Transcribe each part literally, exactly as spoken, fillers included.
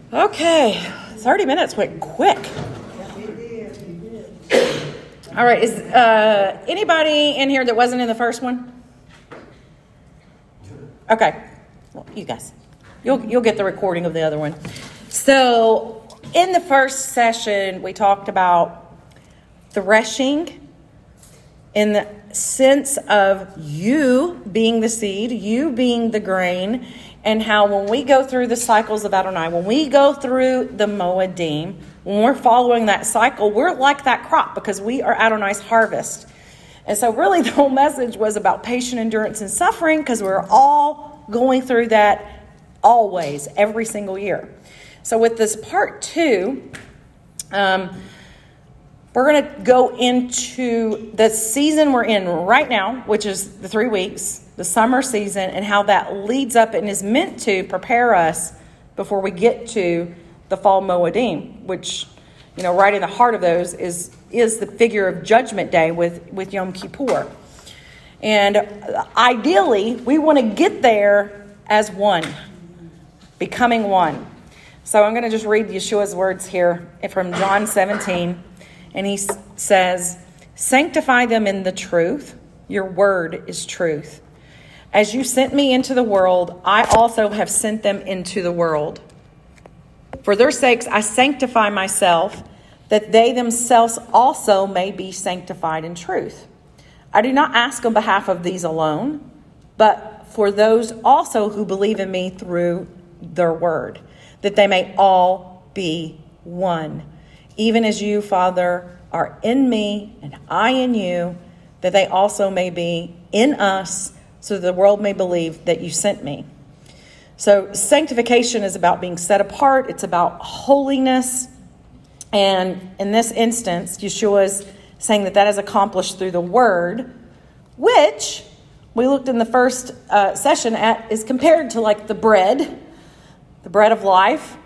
Okay, thirty minutes went quick. All right, is uh, anybody in here that wasn't in the first one? Okay, well, you guys, you'll you'll get the recording of the other one. So, in the first session, we talked about threshing in the sense of you being the seed, you being the grain, and how when we go through the cycles of Adonai, when we go through the Moedim, when we're following that cycle, we're like that crop because we are Adonai's harvest. And so really the whole message was about patient endurance and suffering because we're all going through that always, every single year. So with this part two, um, we're going to go into the season we're in right now, which is the three weeks, the summer season, and how that leads up and is meant to prepare us before we get to the fall Moedim, which, you know, right in the heart of those is is the figure of Judgment Day with, with Yom Kippur. And ideally, we want to get there as one, becoming one. So I'm going to just read Yeshua's words here from John seventeen. And he says, "Sanctify them in the truth. Your word is truth. As you sent me into the world, I also have sent them into the world. For their sakes I sanctify myself, that they themselves also may be sanctified in truth. I do not ask on behalf of these alone, but for those also who believe in me through their word, that they may all be one. Even as you, Father, are in me and I in you, that they also may be in us, so that the world may believe that you sent me." So sanctification is about being set apart. It's about holiness. And in this instance, Yeshua is saying that that is accomplished through the word, which we looked in the first uh, session at is compared to like the bread, the bread of life.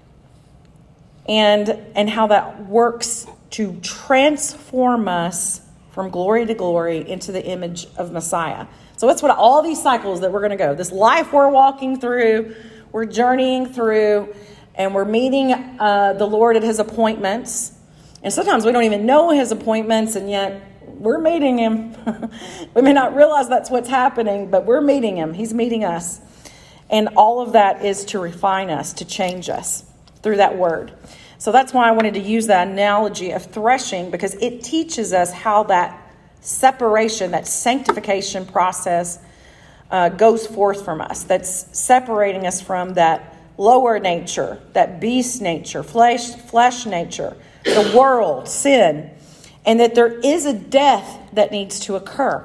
And and how that works to transform us from glory to glory into the image of Messiah. So that's what all these cycles that we're going to go. This life we're walking through, we're journeying through, and we're meeting uh, the Lord at his appointments. And sometimes we don't even know his appointments, and yet we're meeting him. We may not realize that's what's happening, but we're meeting him. He's meeting us. And all of that is to refine us, to change us through that word. So that's why I wanted to use that analogy of threshing, because it teaches us how that separation, that sanctification process uh, goes forth from us. That's separating us from that lower nature, that beast nature, flesh, flesh nature, the world, sin, and that there is a death that needs to occur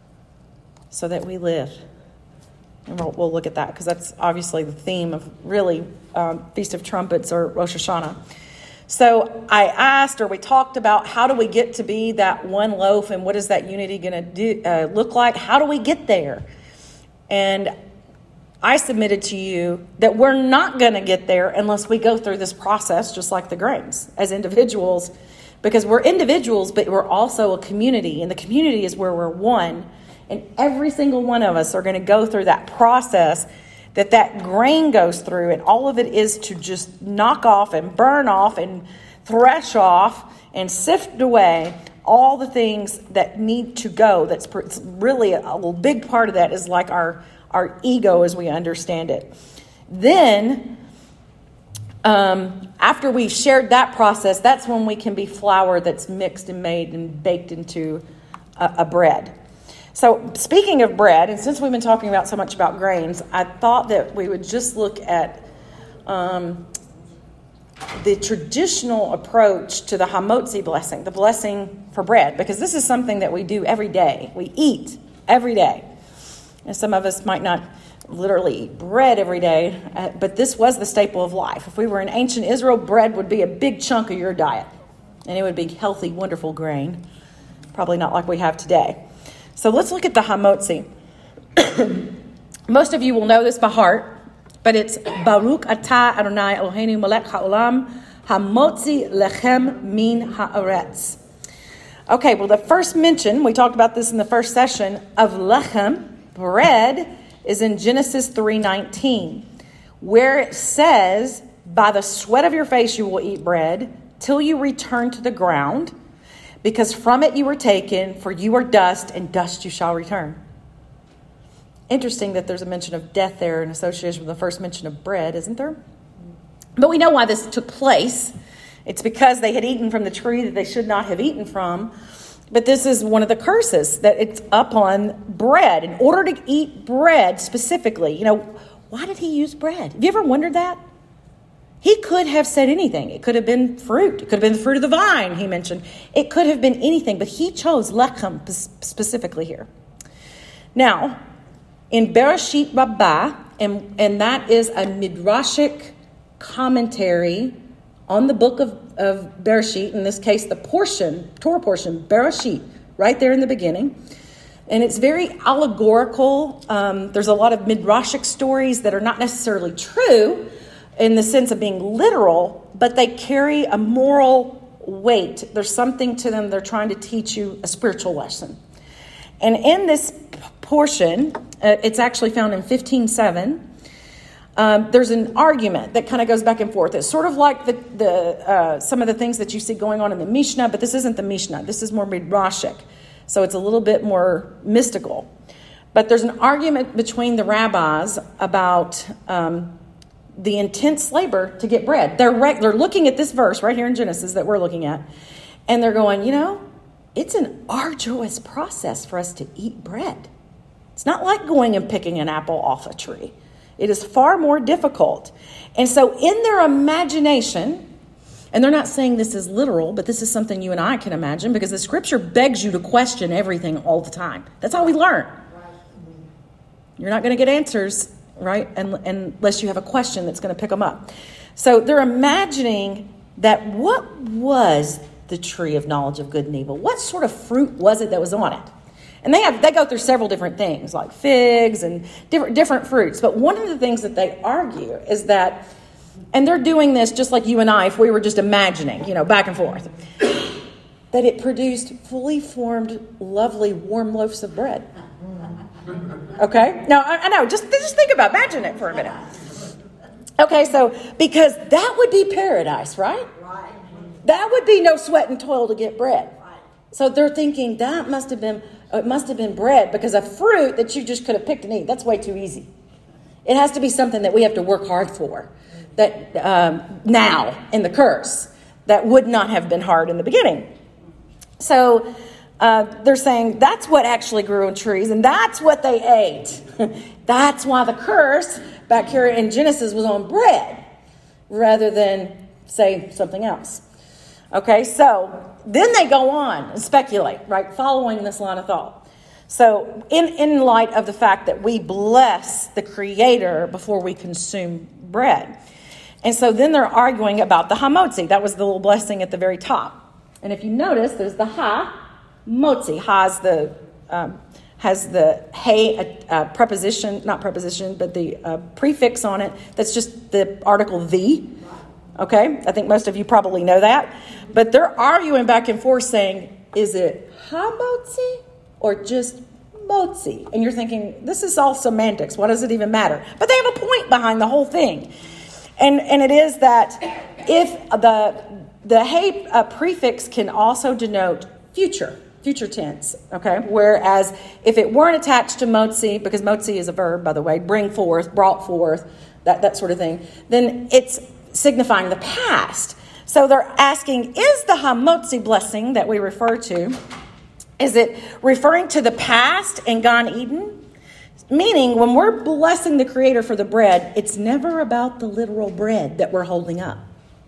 so that we live. And we'll, we'll look at that because that's obviously the theme of really um, Feast of Trumpets or Rosh Hashanah. So I asked, or we talked about, how do we get to be that one loaf, and what is that unity going to do uh, look like? How do we get there? And I submitted to you that we're not going to get there unless we go through this process, just like the grains, as individuals, because we're individuals, but we're also a community, and the community is where we're one. And every single one of us are going to go through that process that that grain goes through. And all of it is to just knock off and burn off and thresh off and sift away all the things that need to go. That's really a, a big part of that is like our, our ego as we understand it. Then, um, after we've shared that process, that's when we can be flour that's mixed and made and baked into a, a bread. So speaking of bread, and since we've been talking about so much about grains, I thought that we would just look at um, the traditional approach to the Hamotzi blessing, the blessing for bread, because this is something that we do every day. We eat every day. And some of us might not literally eat bread every day, uh, but this was the staple of life. If we were in ancient Israel, bread would be a big chunk of your diet, and it would be healthy, wonderful grain, probably not like we have today. So let's look at the Hamotzi. Most of you will know this by heart, but it's Baruch Atah Adonai Eloheinu Melech HaOlam Hamotzi Lechem Min Haaretz. Okay, well, the first mention, we talked about this in the first session, of lechem, bread, is in Genesis three nineteen, where it says, by the sweat of your face you will eat bread till you return to the ground, because from it you were taken, for you are dust, and dust you shall return. Interesting that there's a mention of death there in association with the first mention of bread, isn't there? But we know why this took place. It's because they had eaten from the tree that they should not have eaten from. But this is one of the curses, that it's upon bread. In order to eat bread specifically, you know, why did he use bread? Have you ever wondered that? He could have said anything. It could have been fruit. It could have been the fruit of the vine, he mentioned. It could have been anything, but he chose lechem specifically here. Now, in Bereshit Rabbah, and, and that is a midrashic commentary on the book of, of Bereshit, in this case, the portion, Torah portion, Bereshit, right there in the beginning. And it's very allegorical. Um, there's a lot of midrashic stories that are not necessarily true in the sense of being literal, but they carry a moral weight. There's something to them. They're trying to teach you a spiritual lesson. And in this portion, uh, it's actually found in fifteen seven. Um, there's an argument that kind of goes back and forth. It's sort of like the, the uh, some of the things that you see going on in the Mishnah, but this isn't the Mishnah. This is more midrashic. So it's a little bit more mystical. But there's an argument between the rabbis about um, the intense labor to get bread. They're, re- they're looking at this verse right here in Genesis that we're looking at, and they're going, you know, it's an arduous process for us to eat bread. It's not like going and picking an apple off a tree. It is far more difficult. And so in their imagination, and they're not saying this is literal, but this is something you and I can imagine, because the scripture begs you to question everything all the time. That's how we learn. You're not going to get answers, right, and, unless you have a question that's going to pick them up. So they're imagining that what was the tree of knowledge of good and evil? What sort of fruit was it that was on it? And they have they go through several different things, like figs and different different fruits. But one of the things that they argue is that, and they're doing this just like you and I, if we were just imagining, you know, back and forth, that it produced fully formed, lovely, warm loaves of bread. Okay? Now, I, I know, just, just think about, imagine it for a minute. Okay, so, because that would be paradise, right? Right. That would be no sweat and toil to get bread. So they're thinking that must have been, it must have been bread, because a fruit that you just could have picked and eat, that's way too easy. It has to be something that we have to work hard for. That um, now in the curse, that would not have been hard in the beginning. So uh, they're saying that's what actually grew on trees, and that's what they ate. That's why the curse back here in Genesis was on bread rather than, say, something else. Okay, so then they go on and speculate, right, following this line of thought. So in, in light of the fact that we bless the Creator before we consume bread. And so then they're arguing about the hamotzi. That was the little blessing at the very top. And if you notice, there's the ha-motzi. Ha is the, um, has the hey uh, uh, preposition, not preposition, but the uh, prefix on it. That's just the article the. Okay? I think most of you probably know that. But they're arguing back and forth saying, is it hamotzi or just motzi? And you're thinking, this is all semantics. What does it even matter? But they have a point behind the whole thing. And and it is that if the the hey uh, prefix can also denote future, future tense, okay? Whereas if it weren't attached to motzi, because motzi is a verb, by the way, bring forth, brought forth, that, that sort of thing, then it's signifying the past. So they're asking, is the hamotzi blessing that we refer to, is it referring to the past in Gan Eden? Meaning, when we're blessing the Creator for the bread, it's never about the literal bread that we're holding up.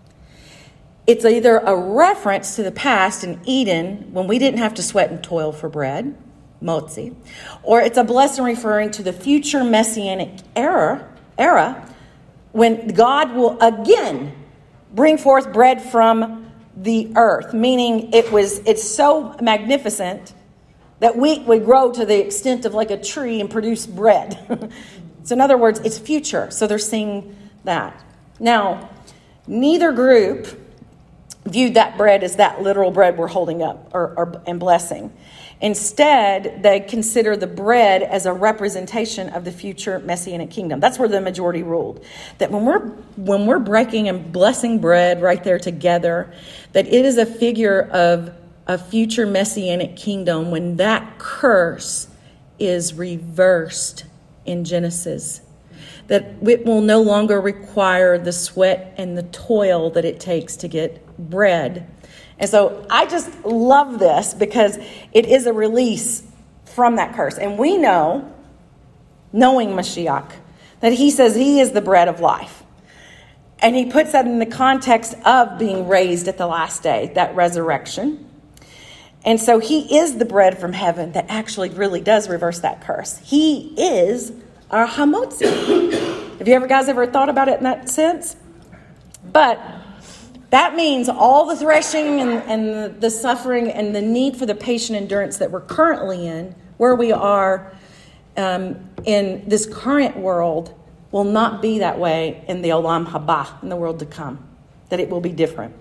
It's either a reference to the past in Eden, when we didn't have to sweat and toil for bread, motzi, or it's a blessing referring to the future Messianic era, era when God will again bring forth bread from the earth. Meaning, it was it's so magnificent that wheat would grow to the extent of like a tree and produce bread. So in other words, it's future. So they're seeing that. Now, neither group viewed that bread as that literal bread we're holding up or, or and blessing. Instead, they consider the bread as a representation of the future Messianic kingdom. That's where the majority ruled. That when we're when we're breaking and blessing bread right there together, that it is a figure of a future Messianic kingdom when that curse is reversed in Genesis. That it will no longer require the sweat and the toil that it takes to get bread. And so I just love this because it is a release from that curse. And we know, knowing Mashiach, that he says he is the bread of life. And he puts that in the context of being raised at the last day, that resurrection. And so he is the bread from heaven that actually really does reverse that curse. He is our hamotzi. Have you ever guys ever thought about it in that sense? But that means all the threshing and, and the suffering and the need for the patient endurance that we're currently in, where we are um, in this current world, will not be that way in the Olam Haba, in the world to come. That it will be different.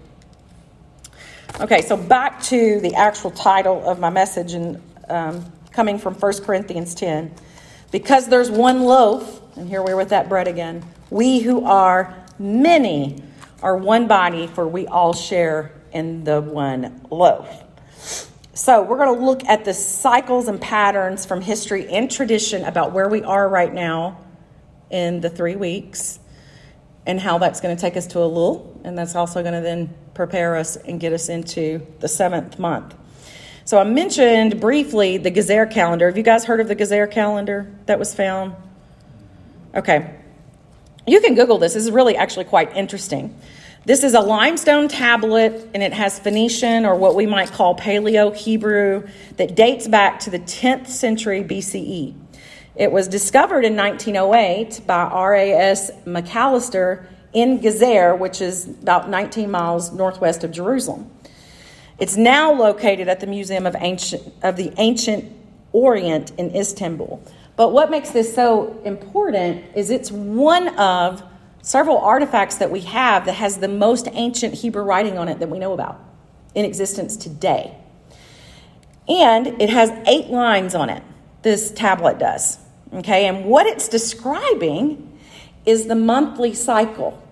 Okay, so back to the actual title of my message, and um, coming from First Corinthians ten. Because there's one loaf, and here we're with that bread again, we who are many are one body, for we all share in the one loaf. So we're going to look at the cycles and patterns from history and tradition about where we are right now in the three weeks and how that's going to take us to Elul. And that's also going to then prepare us and get us into the seventh month. So I mentioned briefly the Gezer calendar. Have you guys heard of the Gezer calendar that was found? Okay. You can Google this. This is really actually quite interesting. This is a limestone tablet, and it has Phoenician, or what we might call Paleo-Hebrew, that dates back to the tenth century B C E. It was discovered in nineteen oh eight by R A S McAllister in Gezer, which is about nineteen miles northwest of Jerusalem. It's now located at the Museum of Ancient of the Ancient Orient in Istanbul. But what makes this so important is it's one of several artifacts that we have that has the most ancient Hebrew writing on it that we know about in existence today. And it has eight lines on it, this tablet does. Okay, and what it's describing is the monthly cycle.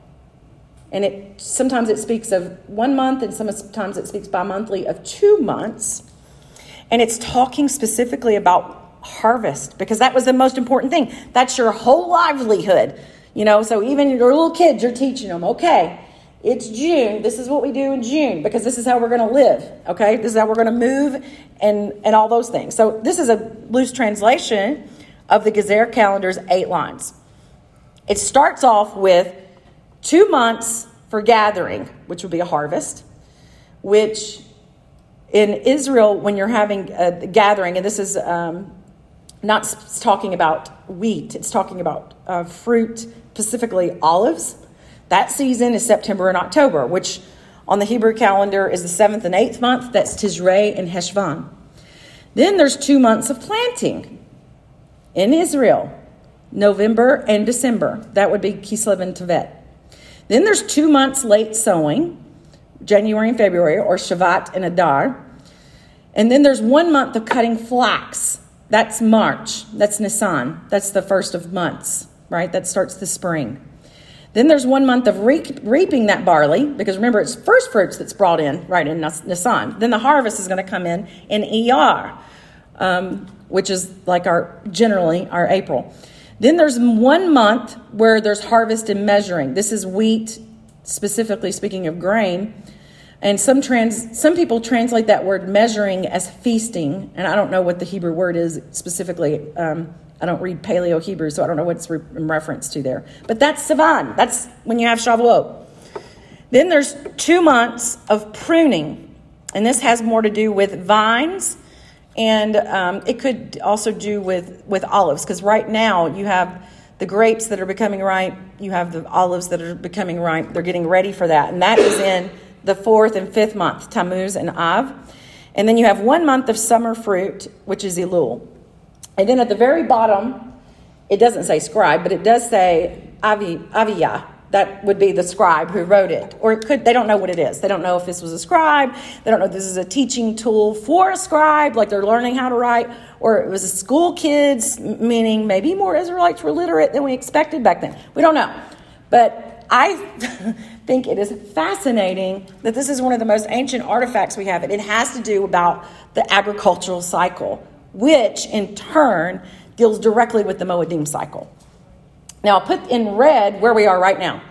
And it sometimes it speaks of one month, and sometimes it speaks bi-monthly of two months. And it's talking specifically about harvest, because that was the most important thing. That's your whole livelihood. You know, so even your little kids, you're teaching them, okay, it's June. This is what we do in June, because this is how we're going to live. Okay, this is how we're going to move and, and all those things. So this is a loose translation of the Gezer calendar's eight lines. It starts off with two months for gathering, which would be a harvest, which in Israel, when you're having a gathering, and this is um, not talking about wheat, it's talking about uh, fruit, specifically olives. That season is September and October, which on the Hebrew calendar is the seventh and eighth month. That's Tishrei and Heshvan. Then there's two months of planting in Israel, November and December. That would be Kislev and Tevet. Then there's two months late sowing, January and February, or Shavat and Adar. And then there's one month of cutting flax. That's March. That's Nisan. That's the first of months, right? That starts the spring. Then there's one month of re- reaping that barley, because remember, it's first fruits that's brought in, right, in Nisan. Then the harvest is going to come in in Iyar, um, which is like our, generally, our April. Then there's one month where there's harvest and measuring. This is wheat, specifically speaking of grain. And some trans some people translate that word measuring as feasting. And I don't know what the Hebrew word is specifically. Um, I don't read Paleo-Hebrew, so I don't know what it's re- in reference to there. But that's Sivan. That's when you have Shavuot. Then there's two months of pruning. And this has more to do with vines. And um, it could also do with, with olives. Because right now you have the grapes that are becoming ripe. You have the olives that are becoming ripe. They're getting ready for that. And that is in the fourth and fifth month, Tammuz and Av. And then you have one month of summer fruit, which is Elul. And then at the very bottom, it doesn't say scribe, but it does say Avi, Aviyah, That would be the scribe who wrote it. Or it could, they don't know what it is. They don't know if this was a scribe. They don't know if this is a teaching tool for a scribe, like they're learning how to write. Or it was a school kids, meaning maybe more Israelites were literate than we expected back then. We don't know. But I think it is fascinating that this is one of the most ancient artifacts we have. It has to do about the agricultural cycle, which in turn deals directly with the Moedim cycle. Now, I'll put in red where we are right now.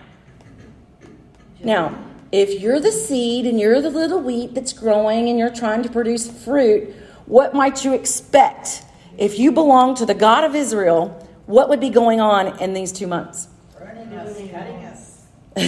Now, if you're the seed and you're the little wheat that's growing and you're trying to produce fruit, what might you expect? If you belong to the God of Israel, what would be going on in these two months? Pruning us, cutting us.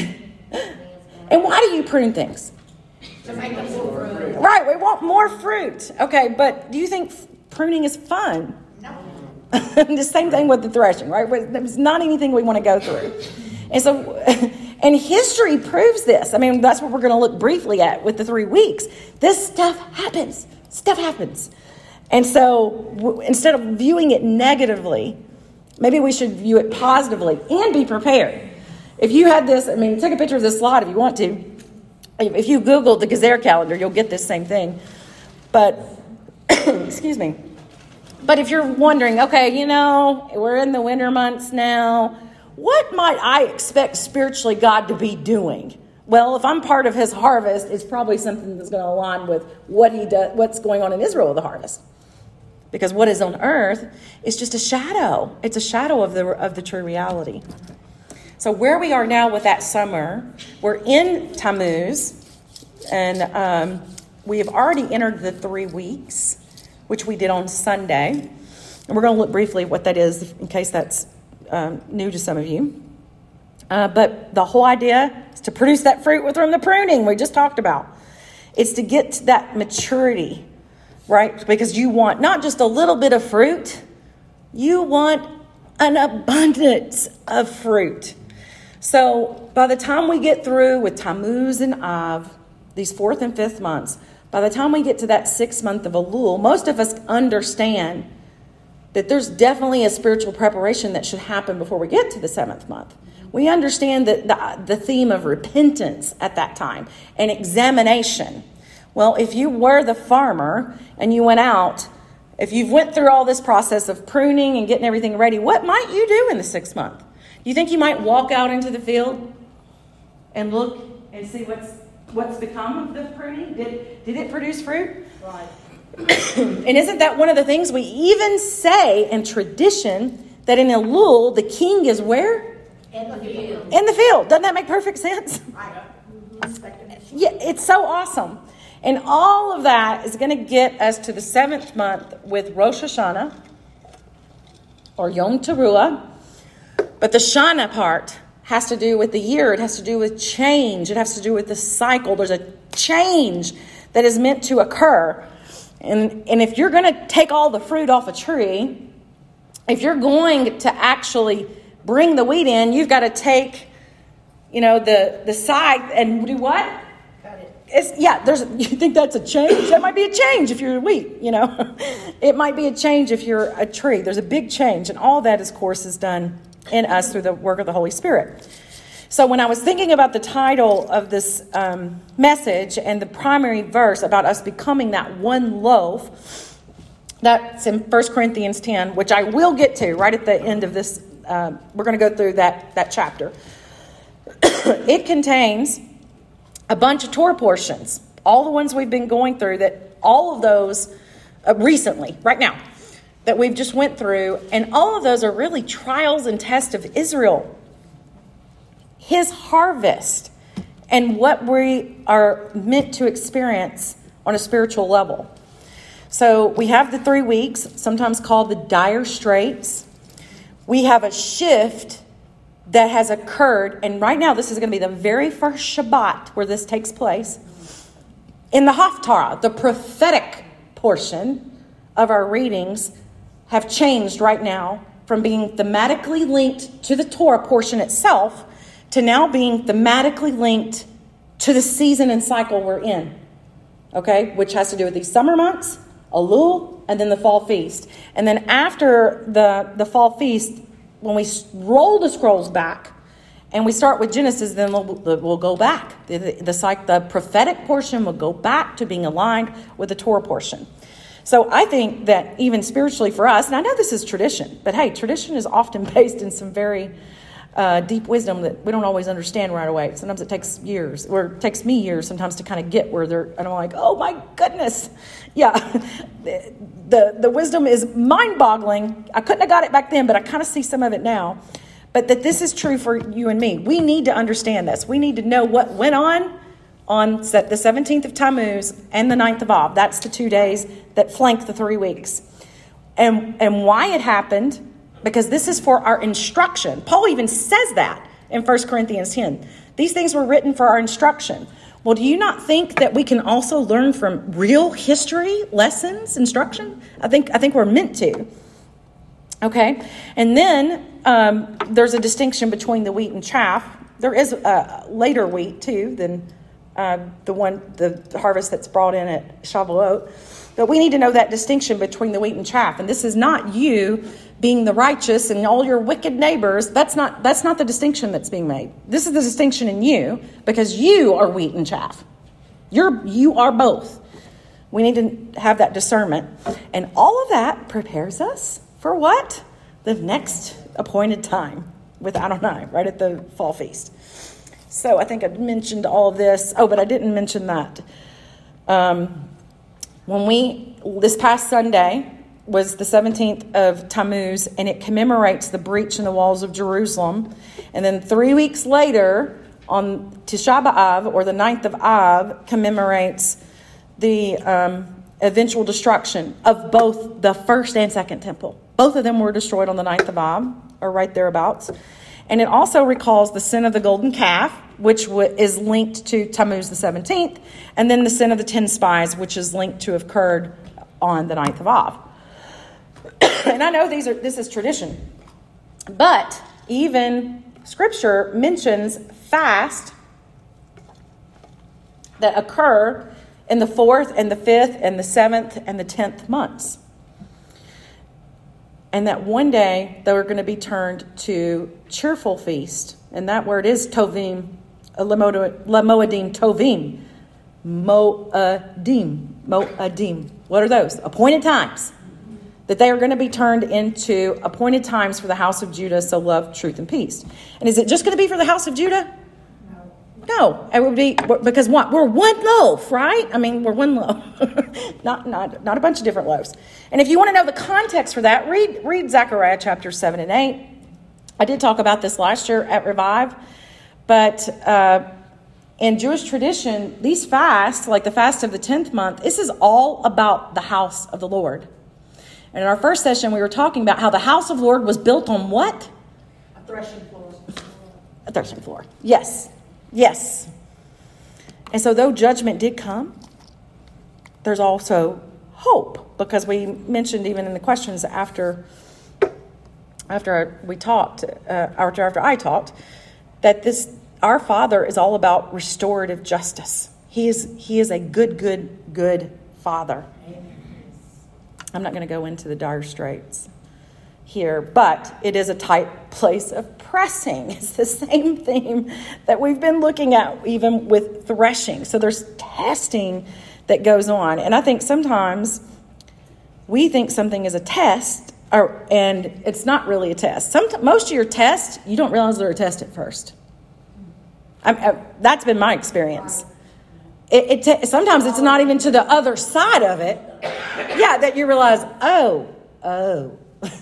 And why do you prune things? To make them more fruit. Right, we want more fruit. Okay, but do you think pruning is fun? No. The same thing with the threshing, right? It's not anything we want to go through. And so, and history proves this. I mean, that's what we're going to look briefly at with the three weeks. This stuff happens. Stuff happens. And so w- instead of viewing it negatively, maybe we should view it positively and be prepared. If you had this, I mean, take a picture of this slide if you want to. If you Googled the Gezer calendar, you'll get this same thing. But, excuse me. But if you're wondering, okay, you know, we're in the winter months now. What might I expect spiritually God to be doing? Well, if I'm part of his harvest, it's probably something that's going to align with what he does, what's going on in Israel with the harvest. Because what is on earth is just a shadow. It's a shadow of the of the true reality. So where we are now with that summer, we're in Tammuz, and um, we have already entered the three weeks, which we did on Sunday. And we're going to look briefly at what that is in case that's um, new to some of you. Uh, but the whole idea is to produce that fruit from the pruning we just talked about. It's to get to that maturity, right? Because you want not just a little bit of fruit, you want an abundance of fruit. So by the time we get through with Tammuz and Av, these fourth and fifth months, by the time we get to that sixth month of Elul, most of us understand that there's definitely a spiritual preparation that should happen before we get to the seventh month. We understand that the, the theme of repentance at that time and examination. Well, if you were the farmer and you went out, if you've went through all this process of pruning and getting everything ready, what might you do in the sixth month? Do you think you might walk out into the field and look and see what's what's become of the pruning? Did, did it produce fruit? Right. And isn't that one of the things we even say in tradition, that in Elul, the king is where? In the field. In the field. Doesn't that make perfect sense? Right. Yeah, it's so awesome. And all of that is going to get us to the seventh month with Rosh Hashanah, or Yom Teruah. But the Shana part has to do with the year. It has to do with change. It has to do with the cycle. There's a change that is meant to occur. And, and if you're going to take all the fruit off a tree, if you're going to actually bring the wheat in, you've got to take, you know, the, the side and do what? Cut it. It's, yeah, there's. You think that's a change? That might be a change if you're wheat, you know. It might be a change if you're a tree. There's a big change. And all that, of course, is done in us through the work of the Holy Spirit. So when I was thinking about the title of this um, message and the primary verse about us becoming that one loaf, that's in First Corinthians ten, which I will get to right at the end of this. Uh, we're going to go through that, that chapter. It contains a bunch of Torah portions, all the ones we've been going through, that all of those uh, recently, right now, that we've just went through, and all of those are really trials and tests of Israel. His harvest and what we are meant to experience on a spiritual level. So we have the three weeks, sometimes called the dire straits. We have a shift that has occurred, and right now this is going to be the very first Shabbat where this takes place. In the Haftarah, the prophetic portion of our readings have changed right now from being thematically linked to the Torah portion itself to now being thematically linked to the season and cycle we're in, okay, which has to do with these summer months, Elul, and then the fall feast. And then after the, the fall feast, when we roll the scrolls back and we start with Genesis, then we'll, we'll go back. The, the, the, psych, the prophetic portion will go back to being aligned with the Torah portion. So I think that even spiritually for us, and I know this is tradition, but hey, tradition is often based in some very uh, deep wisdom that we don't always understand right away. Sometimes it takes years, or it takes me years sometimes to kind of get where they're, and I'm like, oh my goodness. Yeah, the, the, the wisdom is mind-boggling. I couldn't have got it back then, but I kind of see some of it now. But that this is true for you and me. We need to understand this. We need to know what went on on the seventeenth of Tammuz and the ninth of Av. That's the two days that flank the three weeks. And, and why it happened, because this is for our instruction. Paul even says that in First Corinthians ten. These things were written for our instruction. Well, do you not think that we can also learn from real history lessons, instruction? I think I think we're meant to. Okay, and then um, there's a distinction between the wheat and chaff. There is a later wheat too than uh, the one the harvest that's brought in at Shavuot. But we need to know that distinction between the wheat and chaff. And this is not you being the righteous and all your wicked neighbors. That's not that's not the distinction that's being made. This is the distinction in you, because you are wheat and chaff. You're you are both. We need to have that discernment, and all of that prepares us for what? The next appointed time with Adonai, right at the fall feast. So I think I mentioned all of this. Oh, but I didn't mention that. Um, when we, this past Sunday was the seventeenth of Tammuz, and it commemorates the breach in the walls of Jerusalem. And then three weeks later, on Tisha B'Av, or the ninth of Av, commemorates the um, eventual destruction of both the first and second temple. Both of them were destroyed on the ninth of Av, or right thereabouts. And it also recalls the sin of the golden calf, which w- is linked to Tammuz the seventeenth, and then the sin of the ten spies, which is linked to have occurred on the ninth of Av. And I know these are this is tradition, but even Scripture mentions fast that occur in the fourth and the fifth and the seventh and the tenth months. And that one day they were going to be turned to cheerful feast. And that word is tovim, lamoadim tovim, moadim, moadim. What are those? Appointed times. That they are going to be turned into appointed times for the house of Judah, so love, truth, and peace. And is it just going to be for the house of Judah? No, it would be because what? We're one loaf, right? I mean, we're one loaf, not not not a bunch of different loaves. And if you want to know the context for that, read read Zechariah chapter seven and eight. I did talk about this last year at Revive, but uh, in Jewish tradition, these fasts, like the fast of the tenth month, this is all about the house of the Lord. And in our first session, we were talking about how the house of the Lord was built on what? A threshing floor. A threshing floor. Yes. Yes. And so though judgment did come, there's also hope, because we mentioned even in the questions after after we talked, uh, after, after I talked, that this our Father is all about restorative justice. He is he is a good, good, good Father. I'm not going to go into the dire straits here, but it is a tight place of pressing. It's the same theme that we've been looking at even with threshing. So there's testing that goes on. And I think sometimes we think something is a test, or, and it's not really a test. Some, most of your tests, you don't realize they're a test at first. I, I, that's been my experience. It, it te- sometimes it's not even to the other side of it. Yeah, that you realize, oh, oh.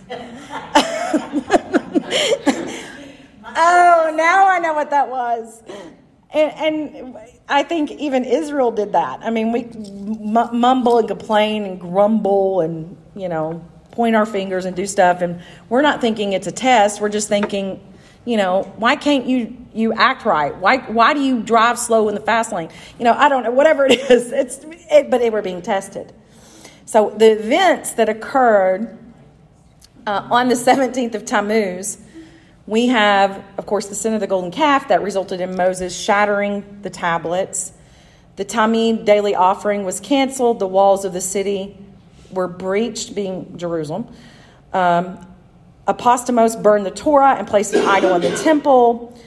Oh, now I know what that was. And, and I think even Israel did that. I mean, we m- mumble and complain and grumble and, you know, point our fingers and do stuff. And we're not thinking it's a test. We're just thinking, you know, why can't you, you act right? Why why do you drive slow in the fast lane? You know, I don't know, whatever it is. It's it, but they were being tested. So the events that occurred uh, on the seventeenth of Tammuz, we have, of course, the sin of the golden calf that resulted in Moses shattering the tablets. The Tamid daily offering was canceled. The walls of the city were breached, being Jerusalem. Um, Apostamos burned the Torah and placed an idol in the temple.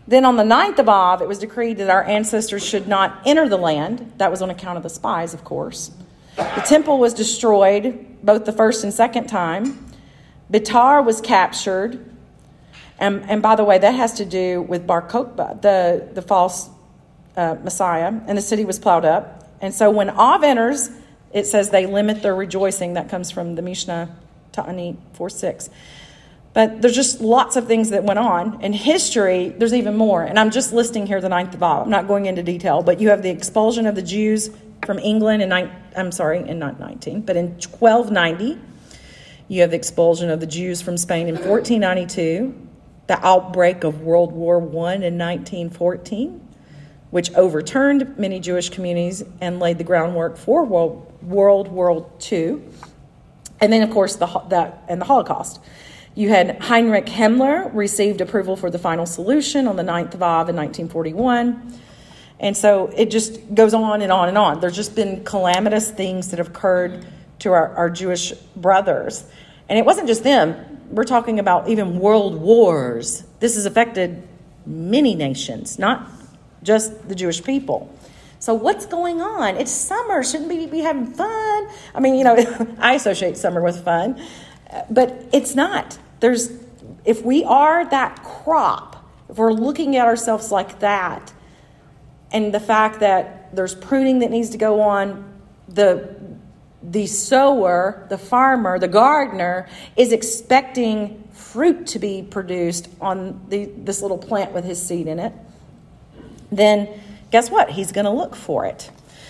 Then on the ninth of Av, it was decreed that our ancestors should not enter the land. That was on account of the spies, of course. The temple was destroyed both the first and second time. Bitar was captured. And, and by the way, that has to do with Bar Kokhba, the, the false uh, Messiah. And the city was plowed up. And so when Av enters, it says they limit their rejoicing. That comes from the Mishnah Ta'anit four six. But there's just lots of things that went on. In history, there's even more. And I'm just listing here the ninth of Av. I'm not going into detail. But you have the expulsion of the Jews from England in, ni- I'm sorry, in not nineteen, but in twelve ninety. You have the expulsion of the Jews from Spain in fourteen ninety-two. The outbreak of World War One in nineteen fourteen, which overturned many Jewish communities and laid the groundwork for World, World War Two. And then, of course, the, the and the Holocaust. You had Heinrich Himmler received approval for the final solution on the ninth of Av in nineteen forty-one. And so it just goes on and on and on. There's just been calamitous things that have occurred to our, our Jewish brothers. And it wasn't just them. We're talking about even world wars. This has affected many nations, not just the Jewish people. So what's going on? It's summer. Shouldn't we be having fun? I mean, you know, I associate summer with fun. But it's not. There's, if we are that crop, if we're looking at ourselves like that, and the fact that there's pruning that needs to go on, the the sower, the farmer, the gardener is expecting fruit to be produced on the, this little plant with his seed in it, then guess what? He's going to look for it.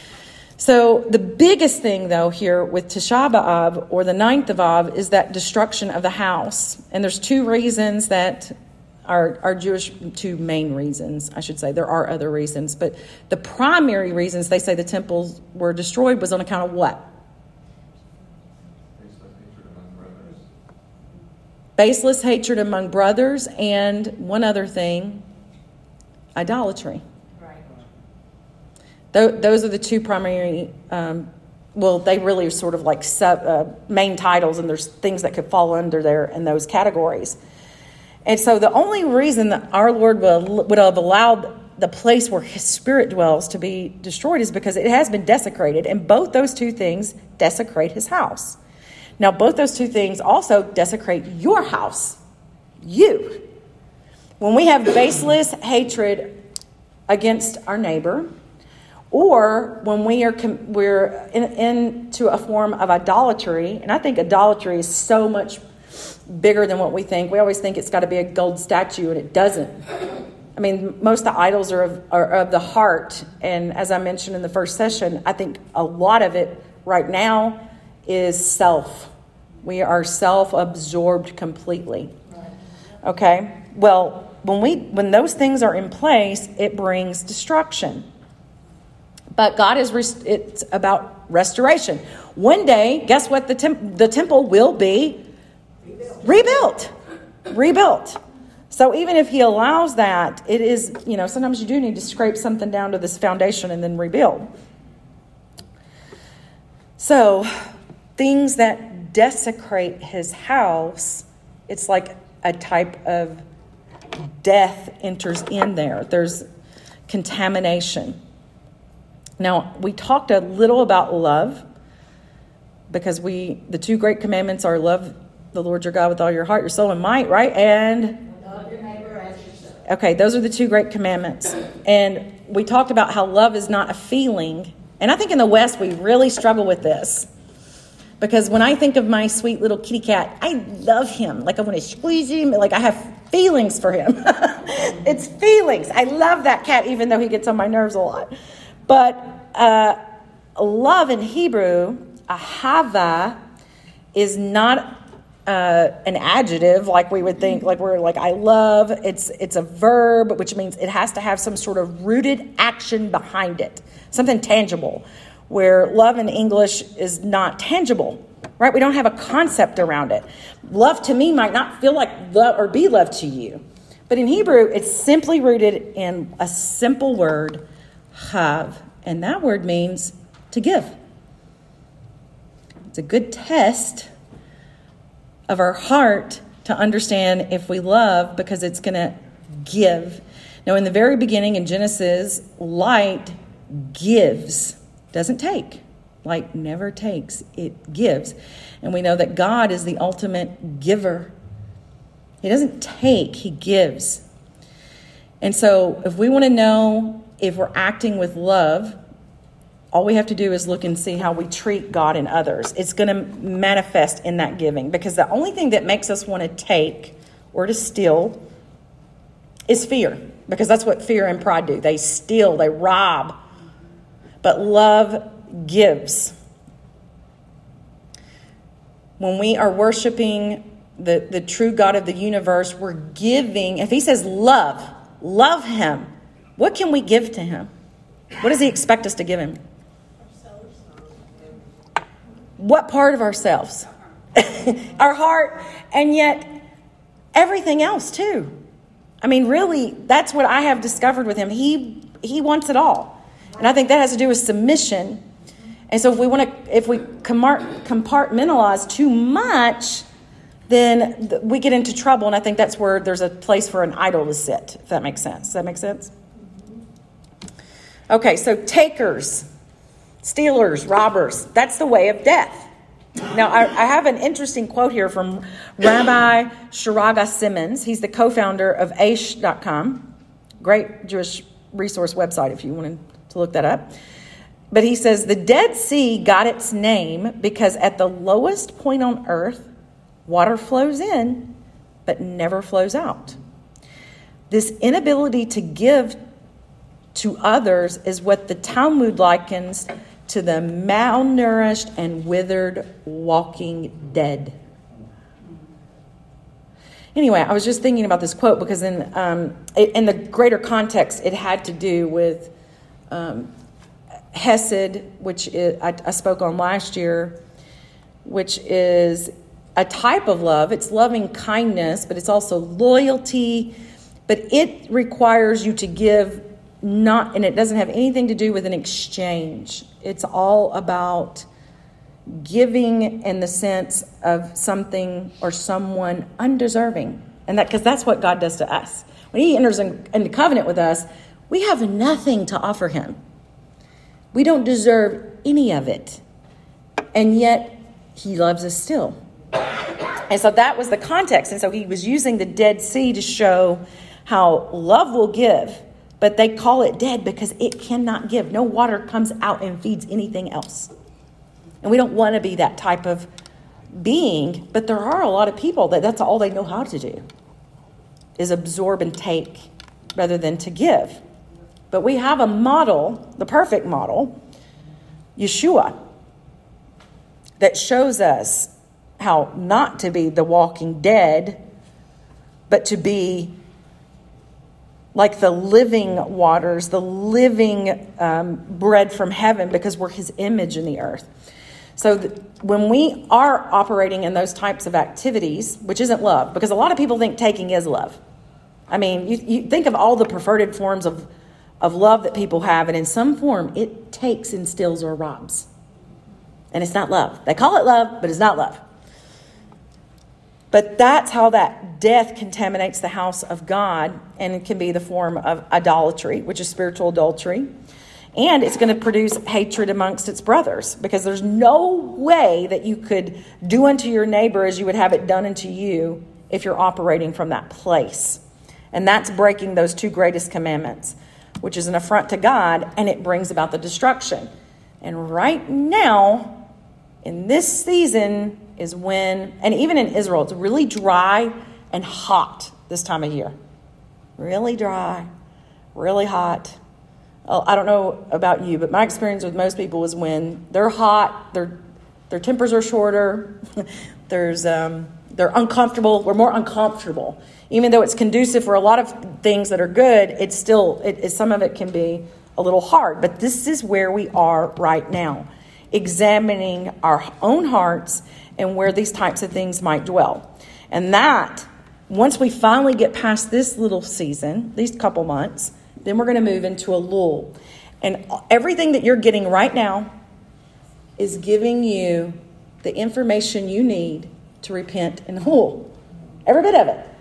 So the biggest thing, though, here with Tisha B'Av, or the ninth of Av, is that destruction of the house. And there's two reasons that are, are Jewish, two main reasons, I should say. There are other reasons. But the primary reasons they say the temples were destroyed was on account of what? Baseless hatred among brothers, and one other thing, idolatry. Those are the two primary, um, well, they really are sort of like sub, uh, main titles, and there's things that could fall under there in those categories. And so the only reason that our Lord will, would have allowed the place where his spirit dwells to be destroyed is because it has been desecrated, and both those two things desecrate his house. Now, both those two things also desecrate your house, you. When we have baseless hatred against our neighbor, or when we are we're in, into a form of idolatry, and I think idolatry is so much bigger than what we think. We always think it's got to be a gold statue, and it doesn't. I mean, most of the idols are of, are of the heart, and as I mentioned in the first session, I think a lot of it right now is self. We are self-absorbed completely. Okay? Well, when we when those things are in place, it brings destruction. But God is, rest- it's about restoration. One day, guess what? The, temp- the temple will be rebuilt. Rebuilt. So even if he allows that, it is, you know, sometimes you do need to scrape something down to this foundation and then rebuild. So things that desecrate his house, it's like a type of death enters in there. There's contamination. Now, we talked a little about love, because we, the two great commandments are love the Lord your God with all your heart, your soul, and might, right? And Love your neighbor as yourself. okay, those are the two great commandments. And we talked about how love is not a feeling. And I think in the West, we really struggle with this. Because when I think of my sweet little kitty cat, I love him. Like I want to squeeze him. Like I have feelings for him. It's feelings. I love that cat, even though he gets on my nerves a lot. But uh, love in Hebrew, ahava, is not uh, an adjective like we would think. Like we're like, I love. It's it's a verb, which means it has to have some sort of rooted action behind it, something tangible. Where love in English is not tangible, right? We don't have a concept around it. Love to me might not feel like love or be love to you, but in Hebrew, it's simply rooted in a simple word. Have, and that word means to give. It's a good test of our heart to understand if we love, because it's going to give. Now, in the very beginning in Genesis, light gives, doesn't take. Light never takes, it gives. And we know that God is the ultimate giver. He doesn't take, he gives. And so if we want to know if we're acting with love, all we have to do is look and see how we treat God and others. It's going to manifest in that giving, because the only thing that makes us want to take or to steal is fear, because that's what fear and pride do. They steal, they rob. But love gives. When we are worshiping the, the true God of the universe, we're giving. If he says love, love him, what can we give to him? What does he expect us to give him? What part of ourselves? Our heart, and yet everything else too. I mean, really, that's what I have discovered with him. He he wants it all. And I think that has to do with submission. And so if we want to, if we compartmentalize too much, then we get into trouble. And I think that's where there's a place for an idol to sit, if that makes sense. Does that make sense? Okay, so takers, stealers, robbers, that's the way of death. Now, I, I have an interesting quote here from Rabbi Shraga Simmons. He's the co-founder of Aish dot com. Great Jewish resource website if you wanted to look that up. But he says, the Dead Sea got its name because at the lowest point on earth, water flows in, but never flows out. This inability to give to others is what the Talmud likens to the malnourished and withered walking dead. Anyway, I was just thinking about this quote because in um, in the greater context, it had to do with um, Hesed, which is, I, I spoke on last year, which is a type of love. It's loving kindness, but it's also loyalty. But it requires you to give not, and it doesn't have anything to do with an exchange. It's all about giving in the sense of something or someone undeserving. And that, because that's what God does to us. When he enters in, into covenant with us, we have nothing to offer him. We don't deserve any of it. And yet he loves us still. And so that was the context. And so he was using the Dead Sea to show how love will give. But they call it dead because it cannot give. No water comes out and feeds anything else. And we don't want to be that type of being. But there are a lot of people that that's all they know how to do, is absorb and take rather than to give. But we have a model, the perfect model, Yeshua, that shows us how not to be the walking dead, but to be like the living waters, the living um, bread from heaven, because we're his image in the earth. So th- when we are operating in those types of activities, which isn't love, because a lot of people think taking is love. I mean, you, you think of all the perverted forms of, of love that people have, and in some form it takes and steals or robs. And it's not love. They call it love, but it's not love. But that's how that death contaminates the house of God, and it can be the form of idolatry, which is spiritual adultery. And it's going to produce hatred amongst its brothers, because there's no way that you could do unto your neighbor as you would have it done unto you if you're operating from that place. And that's breaking those two greatest commandments, which is an affront to God, and it brings about the destruction. And right now, in this season, is when, and even in Israel, it's really dry and hot this time of year. Really dry, really hot. Well, I don't know about you, but my experience with most people is when they're hot, their their tempers are shorter, there's um, they're uncomfortable. We're more uncomfortable, even though it's conducive for a lot of things that are good. It's still, it, it, some of it can be a little hard. But this is where we are right now, examining our own hearts and where these types of things might dwell. And that, once we finally get past this little season, these couple months, then we're going to move into a lull. And everything that you're getting right now is giving you the information you need to repent and lull. Every bit of it.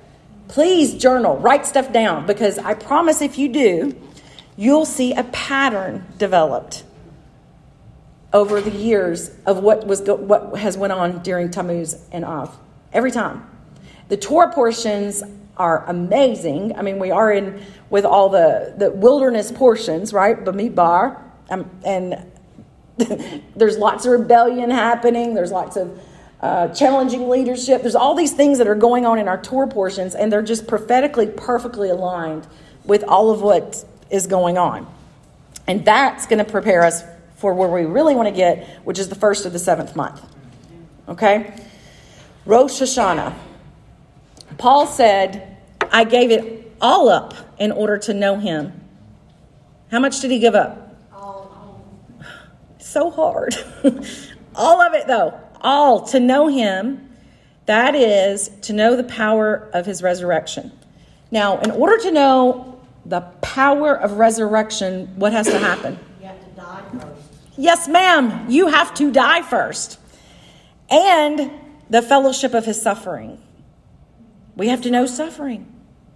Please journal, write stuff down, because I promise if you do, you'll see a pattern developed over the years of what was go- what has went on during Tammuz and Av. Every time. The Torah portions are amazing. I mean, we are in with all the, the wilderness portions, right? Bamidbar. Um, and there's lots of rebellion happening. There's lots of uh, challenging leadership. There's all these things that are going on in our Torah portions, and they're just prophetically perfectly aligned with all of what is going on. And that's going to prepare us for where we really want to get, which is the first of the seventh month. Okay? Rosh Hashanah. Paul said, I gave it all up in order to know him. How much did he give up? All. So hard. All of it, though. All to know him. That is to know the power of his resurrection. Now, in order to know the power of resurrection, what has to happen? You have to die first. Yes, ma'am. You have to die first. And the fellowship of his suffering. We have to know suffering.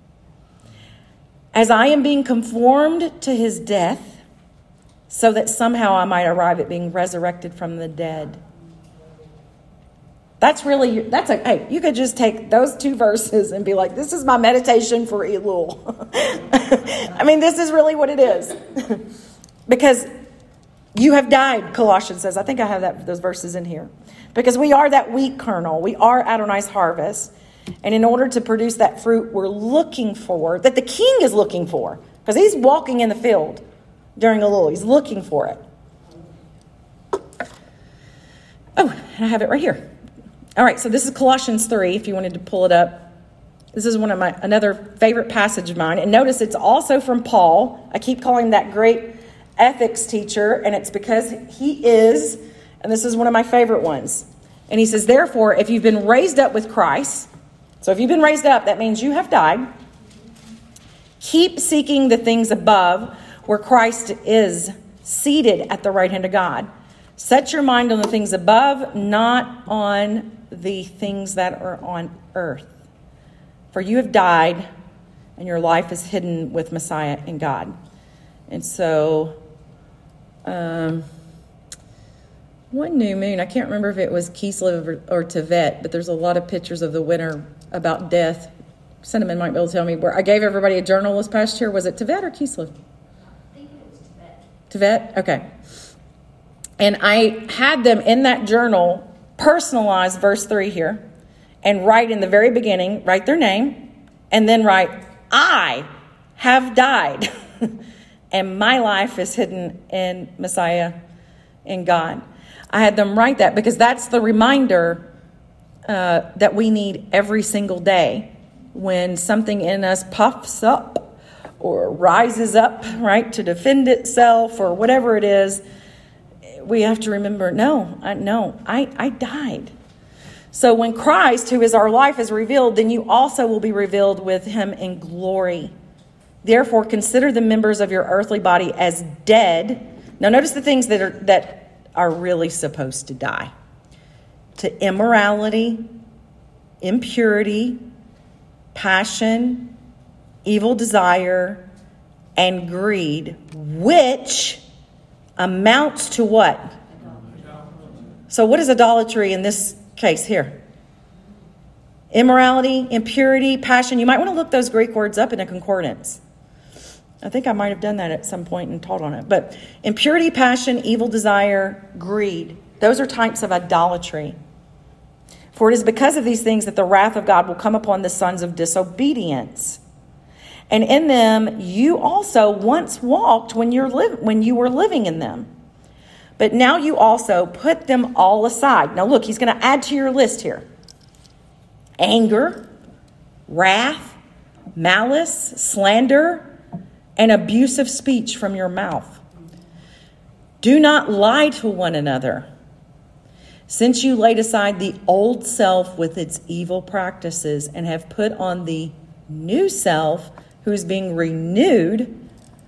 As I am being conformed to his death, so that somehow I might arrive at being resurrected from the dead. That's really, that's a, hey, you could just take those two verses and be like, this is my meditation for Elul. I mean, this is really what it is. Because you have died, Colossians says. I think I have that those verses in here. Because we are that wheat kernel. We are Adonai's harvest. And in order to produce that fruit we're looking for, that the king is looking for, because he's walking in the field during Elul. He's looking for it. Oh, I have it right here. All right, so this is Colossians three, if you wanted to pull it up. This is one of my another favorite passage of mine. And notice it's also from Paul. I keep calling him that great ethics teacher, and it's because he is, and this is one of my favorite ones. And he says, therefore, if you've been raised up with Christ, so if you've been raised up, that means you have died. Keep seeking the things above where Christ is seated at the right hand of God. Set your mind on the things above, not on the things that are on earth. For you have died, and your life is hidden with Messiah in God. And so, um, one new moon, I can't remember if it was Kislev or, or Tevet, but there's a lot of pictures of the winter about death. Cinnamon might be able to tell me where I gave everybody a journal this past year. Was it Tevet or Kislev? I think it was Tibet. Tevet? Okay. And I had them in that journal personalize verse three here and write in the very beginning, write their name, and then write, I have died. And my life is hidden in Messiah, in God. I had them write that because that's the reminder uh, that we need every single day when something in us puffs up or rises up, right, to defend itself or whatever it is. We have to remember, no, I, no, I, I died. So when Christ, who is our life, is revealed, then you also will be revealed with him in glory. Therefore, consider the members of your earthly body as dead. Now, notice the things that are that are really supposed to die. To immorality, impurity, passion, evil desire, and greed, which amounts to what? So what is idolatry in this case here? Immorality, impurity, passion. You might want to look those Greek words up in a concordance. I think I might have done that at some point and taught on it. But impurity, passion, evil desire, greed. Those are types of idolatry. For it is because of these things that the wrath of God will come upon the sons of disobedience. And in them you also once walked when you're li- when you were living in them. But now you also put them all aside. Now look, he's going to add to your list here. Anger, wrath, malice, slander, and abusive speech from your mouth. Do not lie to one another, since you laid aside the old self with its evil practices and have put on the new self, who is being renewed,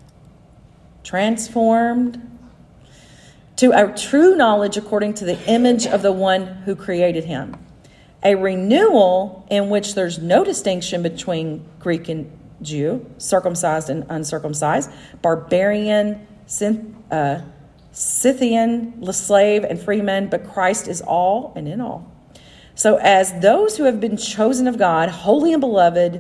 transformed to a true knowledge according to the image of the one who created him. A renewal in which there's no distinction between Greek and Jew, circumcised and uncircumcised, barbarian, Scyth- uh, Scythian, slave, and freeman, but Christ is all and in all. So as those who have been chosen of God, holy and beloved,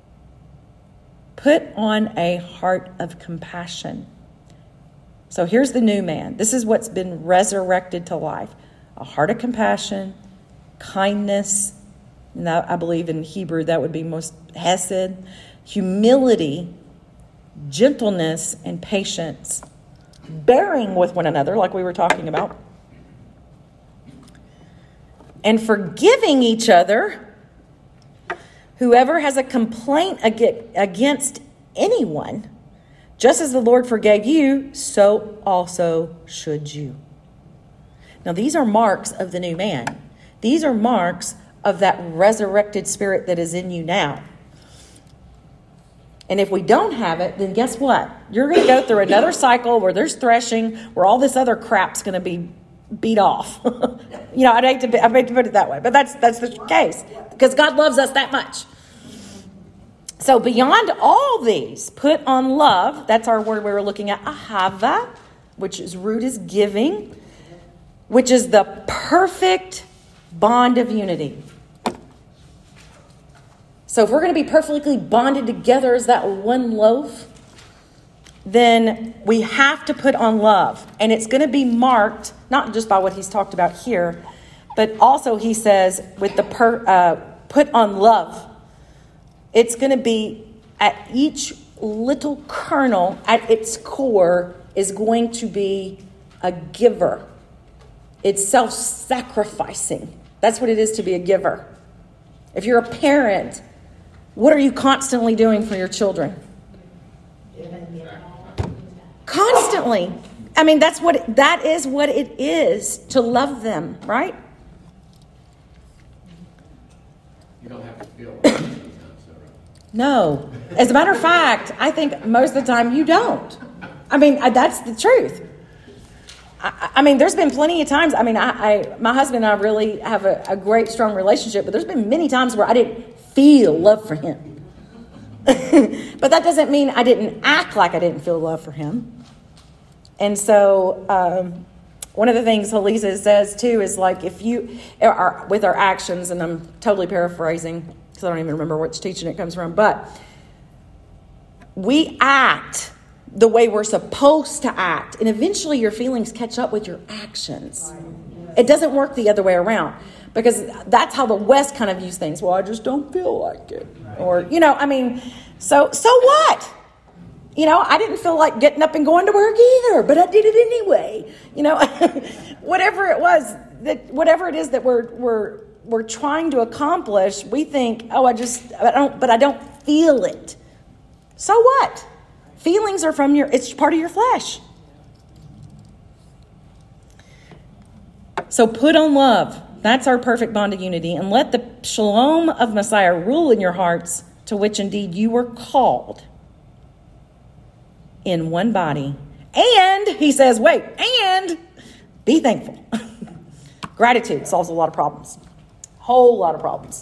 put on a heart of compassion. So here's the new man. This is what's been resurrected to life. A heart of compassion, kindness, and that, I believe in Hebrew that would be most hesed, humility, gentleness, and patience, bearing with one another, like we were talking about, and forgiving each other. Whoever has a complaint against anyone, just as the Lord forgave you, so also should you. Now, these are marks of the new man. These are marks of that resurrected spirit that is in you now. And if we don't have it, then guess what? You're going to go through another cycle where there's threshing, where all this other crap's going to be beat off. You know, I'd hate to be, I'd hate to put it that way, but that's that's the case because God loves us that much. So beyond all these, put on love. That's our word we were looking at, ahava, which is root is giving, which is the perfect bond of unity. So if we're going to be perfectly bonded together as that one loaf, then we have to put on love. And it's going to be marked, not just by what he's talked about here, but also he says with the per, uh, put on love. It's going to be at each little kernel, at its core, is going to be a giver. It's self-sacrificing. That's what it is to be a giver. If you're a parent, what are you constantly doing for your children? Constantly. I mean, that's what that is what it is to love them, right? You don't have to feel it. No. As a matter of fact, I think most of the time you don't. I mean, that's the truth. I, I mean, there's been plenty of times. I mean, I, I my husband and I really have a, a great, strong relationship, but there's been many times where I didn't feel love for him. But that doesn't mean I didn't act like I didn't feel love for him. And so um, one of the things Elisa says, too, is like if you, are, with our actions, and I'm totally paraphrasing because I don't even remember which teaching it comes from, but we act the way we're supposed to act. And eventually your feelings catch up with your actions. It doesn't work the other way around. Because that's how the West kind of views things. Well, I just don't feel like it. Or, you know, I mean, so so what? You know, I didn't feel like getting up and going to work either, but I did it anyway. You know, whatever it was, that whatever it is that we're we're we're trying to accomplish, we think, oh, I just I don't, but I don't feel it. So what? Feelings are from your, it's part of your flesh. So put on love. That's our perfect bond of unity. And let the shalom of Messiah rule in your hearts, to which indeed you were called in one body. And, he says, wait, and be thankful. Gratitude solves a lot of problems. Whole lot of problems.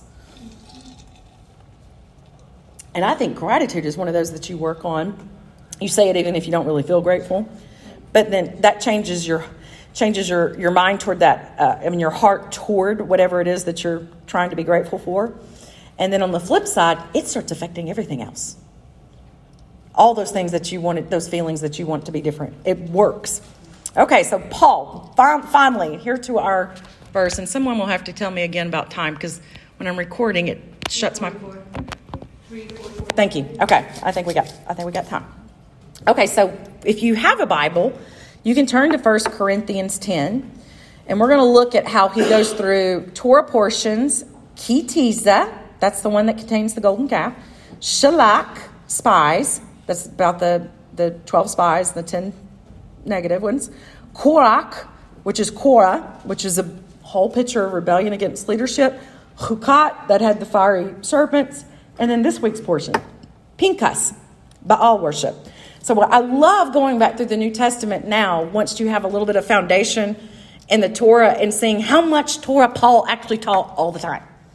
And I think gratitude is one of those that you work on. You say it even if you don't really feel grateful. But then that changes your changes your, your mind toward that, uh, I mean, your heart toward whatever it is that you're trying to be grateful for. And then on the flip side, it starts affecting everything else. All those things that you wanted, those feelings that you want to be different. It works. Okay, so Paul, finally, here to our verse. And someone will have to tell me again about time, because when I'm recording, it shuts my... Thank you. Okay, I think we got, I think we got time. Okay, so if you have a Bible, you can turn to First Corinthians ten, and we're going to look at how he goes through Torah portions, Kitiza, that's the one that contains the golden calf, Shalak, spies, that's about the, the twelve spies, the ten negative ones, Korach, which is Korah, which is a whole picture of rebellion against leadership, Chukat, that had the fiery serpents, and then this week's portion, Pinchas, Baal worship. So I love going back through the New Testament now, once you have a little bit of foundation in the Torah, and seeing how much Torah Paul actually taught all the time.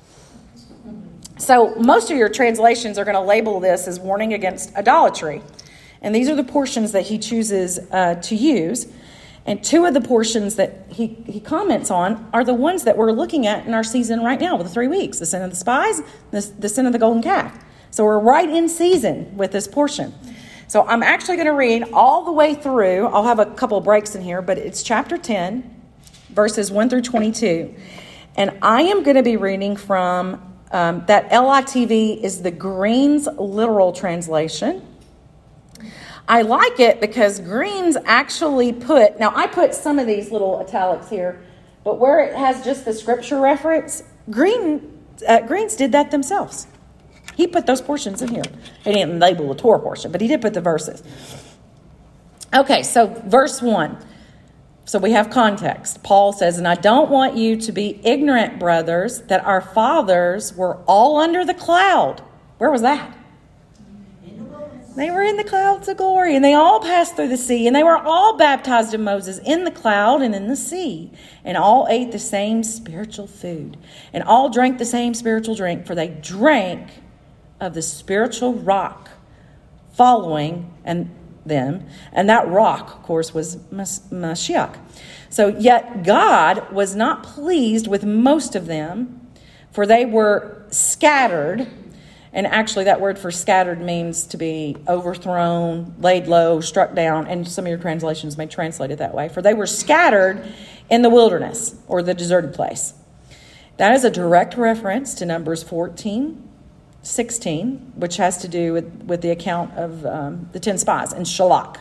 So most of your translations are going to label this as warning against idolatry. And these are the portions that he chooses uh, to use. And two of the portions that he, he comments on are the ones that we're looking at in our season right now with the three weeks. The sin of the spies, the, the sin of the golden calf. So we're right in season with this portion. So I'm actually going to read all the way through. I'll have a couple of breaks in here, but it's chapter ten, verses one through twenty-two. And I am going to be reading from um, that L I T V is the Green's literal translation. I like it because Green's actually put, now I put some of these little italics here, but where it has just the scripture reference, Green, uh, Green's did that themselves. He put those portions in here. He didn't label the Torah portion, but he did put the verses. Okay, so verse one. So we have context. Paul says, and I don't want you to be ignorant, brothers, that our fathers were all under the cloud. Where was that? They were in the clouds of glory, and they all passed through the sea, and they were all baptized in Moses in the cloud and in the sea, and all ate the same spiritual food, and all drank the same spiritual drink, for they drank of the spiritual rock following and them, and that rock, of course, was Mashiach. So yet God was not pleased with most of them, for they were scattered. And actually that word for scattered means to be overthrown, laid low, struck down. And some of your translations may translate it that way. For they were scattered in the wilderness or the deserted place. That is a direct reference to Numbers fourteen, sixteen, which has to do with, with the account of um, the ten spies in Shalach.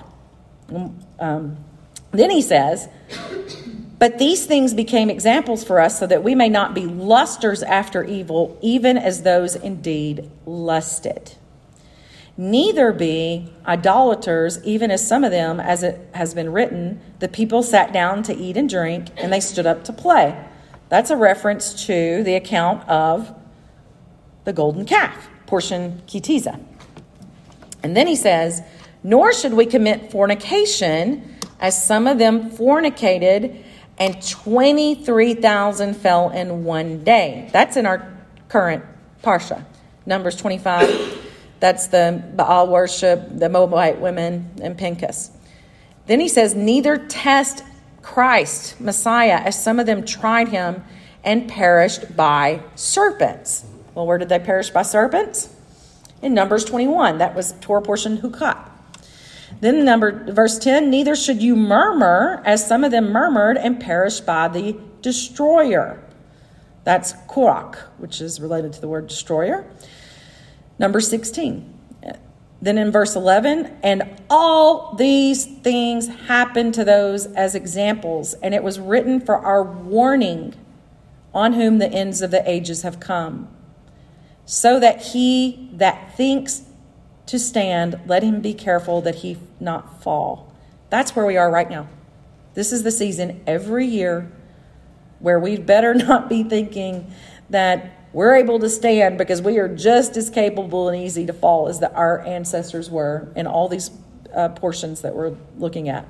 Um, then he says, but these things became examples for us so that we may not be lusters after evil, even as those indeed lusted. Neither be idolaters, even as some of them, as it has been written, the people sat down to eat and drink, and they stood up to play. That's a reference to the account of the golden calf, portion Kitiza. And then he says, nor should we commit fornication, as some of them fornicated, and twenty-three thousand fell in one day. That's in our current Parsha. Numbers twenty-five. That's the Baal worship, the Moabite women, and Pinchas. Then he says, neither test Christ, Messiah, as some of them tried him and perished by serpents. Well, where did they perish by serpents? In Numbers twenty-one. That was Torah portion Hukat. Then number verse ten, neither should you murmur, as some of them murmured and perished by the destroyer. That's Korach, which is related to the word destroyer. Number sixteen. Then in verse eleven, and all these things happened to those as examples, and it was written for our warning, on whom the ends of the ages have come. So that he that thinks to stand, let him be careful that he not fall. That's where we are right now. This is the season every year where we better not be thinking that we're able to stand because we are just as capable and easy to fall as the, our ancestors were in all these uh, portions that we're looking at.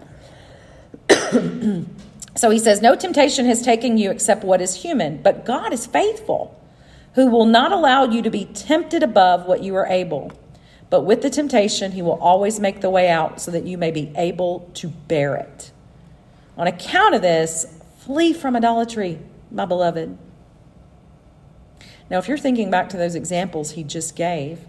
So he says, no temptation has taken you except what is human, but God is faithful, who will not allow you to be tempted above what you are able. But with the temptation, he will always make the way out so that you may be able to bear it. On account of this, flee from idolatry, my beloved. Now, if you're thinking back to those examples he just gave,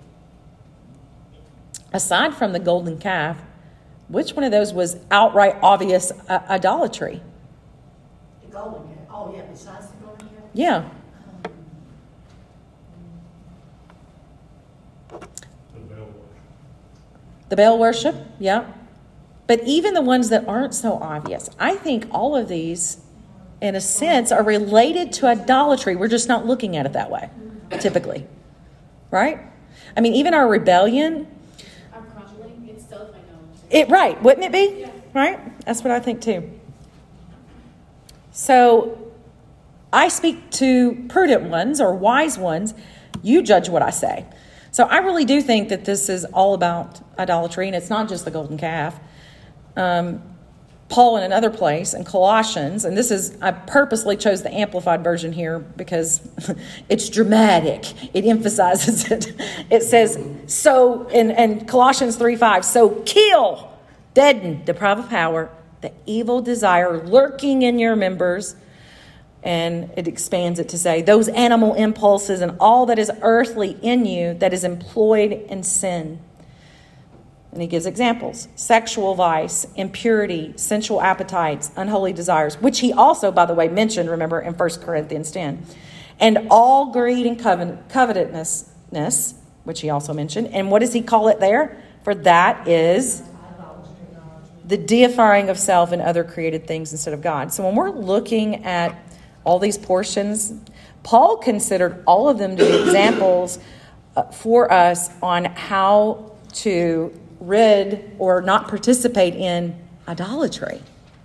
aside from the golden calf, which one of those was outright obvious uh, idolatry? The golden calf. Oh, yeah, besides the golden calf? Yeah. The Baal worship, yeah. But even the ones that aren't so obvious, I think all of these, in a sense, are related to idolatry. We're just not looking at it that way, typically. Right? I mean, even our rebellion. Our coddling, it's still idolatry. It, right, wouldn't it be? Yeah. Right? That's what I think too. So, I speak to prudent ones or wise ones. You judge what I say. So I really do think that this is all about idolatry, and it's not just the golden calf. Um, Paul in another place in Colossians, and this is, I purposely chose the Amplified version here because it's dramatic. It emphasizes it. It says, so in, in Colossians three five, so kill, deaden, deprive of power, the evil desire lurking in your members. And it expands it to say, those animal impulses and all that is earthly in you that is employed in sin. And he gives examples: sexual vice, impurity, sensual appetites, unholy desires, which he also, by the way, mentioned, remember, in First Corinthians ten. And all greed and covet- covetousness, which he also mentioned. And what does he call it there? For that is the deifying of self and other created things instead of God. So when we're looking at all these portions, Paul considered all of them to be examples for us on how to rid or not participate in idolatry.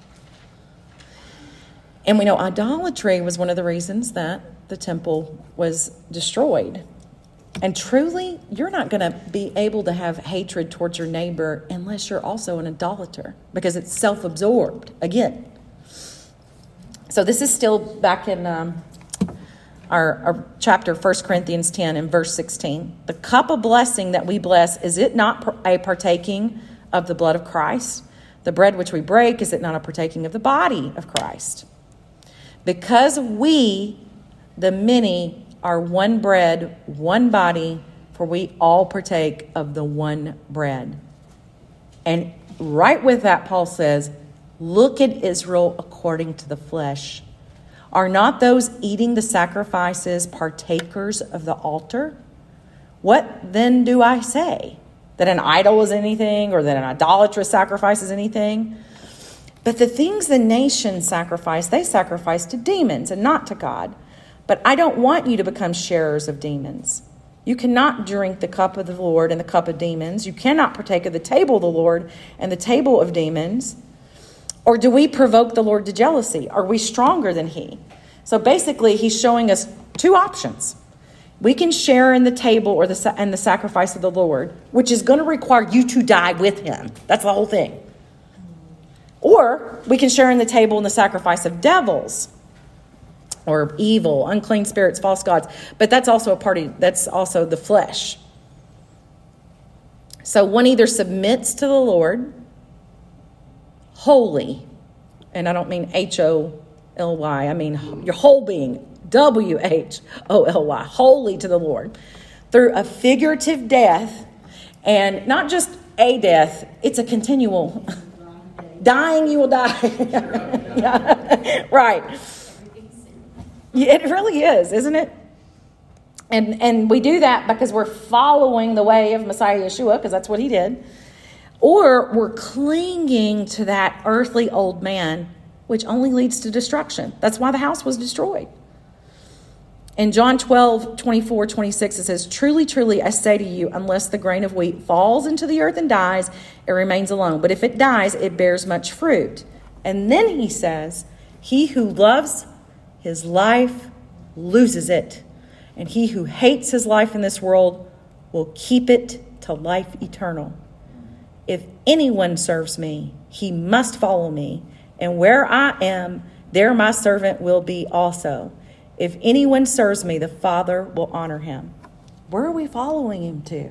And we know idolatry was one of the reasons that the temple was destroyed. And truly, you're not going to be able to have hatred towards your neighbor unless you're also an idolater, because it's self-absorbed again. So this is still back in um, our, our chapter, First Corinthians ten and verse sixteen. The cup of blessing that we bless, is it not a partaking of the blood of Christ? The bread which we break, is it not a partaking of the body of Christ? Because we, the many, are one bread, one body, for we all partake of the one bread. And right with that, Paul says, look at Israel according to the flesh. Are not those eating the sacrifices partakers of the altar? What then do I say? That an idol is anything, or that an idolatrous sacrifice is anything? But the things the nations sacrifice, they sacrifice to demons and not to God. But I don't want you to become sharers of demons. You cannot drink the cup of the Lord and the cup of demons. You cannot partake of the table of the Lord and the table of demons. Or do we provoke the Lord to jealousy? Are we stronger than he? So basically, he's showing us two options. We can share in the table or the and the sacrifice of the Lord, which is going to require you to die with him. That's the whole thing. Or we can share in the table and the sacrifice of devils, or evil, unclean spirits, false gods. But that's also a party. That's also the flesh. So one either submits to the Lord wholly, and I don't mean H O L Y, I mean your whole being, W H O L Y, wholly to the Lord, through a figurative death, and not just a death, it's a continual dying, you will die. Right. Yeah, it really is, isn't it? And and we do that because we're following the way of Messiah Yeshua, because that's what he did. Or we're clinging to that earthly old man, which only leads to destruction. That's why the house was destroyed. In John twelve, twenty-four, twenty-six, it says, truly, truly, I say to you, unless the grain of wheat falls into the earth and dies, it remains alone. But if it dies, it bears much fruit. And then he says, he who loves his life loses it. And he who hates his life in this world will keep it to life eternal. If anyone serves me, he must follow me. And where I am, there my servant will be also. If anyone serves me, the Father will honor him. Where are we following him to?